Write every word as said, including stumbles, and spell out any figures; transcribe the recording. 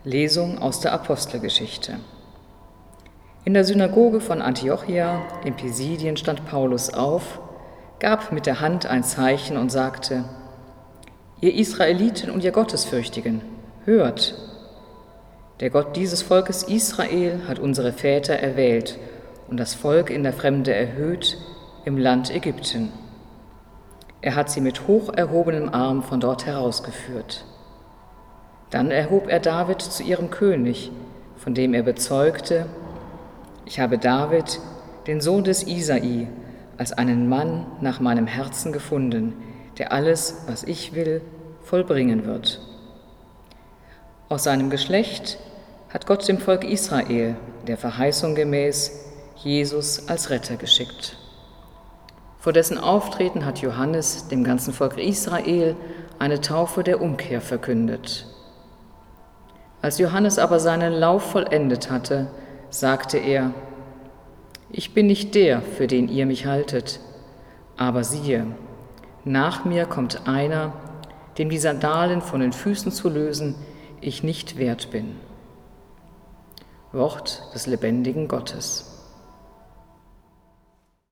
Lesung aus der Apostelgeschichte. In der Synagoge von Antiochia in Pisidien stand Paulus auf, gab mit der Hand ein Zeichen und sagte: Ihr Israeliten und ihr Gottesfürchtigen, hört! Der Gott dieses Volkes Israel hat unsere Väter erwählt und das Volk in der Fremde erhöht im Land Ägypten. Er hat sie mit hoch erhobenem Arm von dort herausgeführt. Dann erhob er David zu ihrem König, von dem er bezeugte: Ich habe David, den Sohn des Isai, als einen Mann nach meinem Herzen gefunden, der alles, was ich will, vollbringen wird. Aus seinem Geschlecht hat Gott dem Volk Israel, der Verheißung gemäß, Jesus als Retter geschickt. Vor dessen Auftreten hat Johannes dem ganzen Volk Israel eine Taufe der Umkehr verkündet. Als Johannes aber seinen Lauf vollendet hatte, sagte er: Ich bin nicht der, für den ihr mich haltet, aber siehe, nach mir kommt einer, dem die Sandalen von den Füßen zu lösen ich nicht wert bin. Wort des lebendigen Gottes.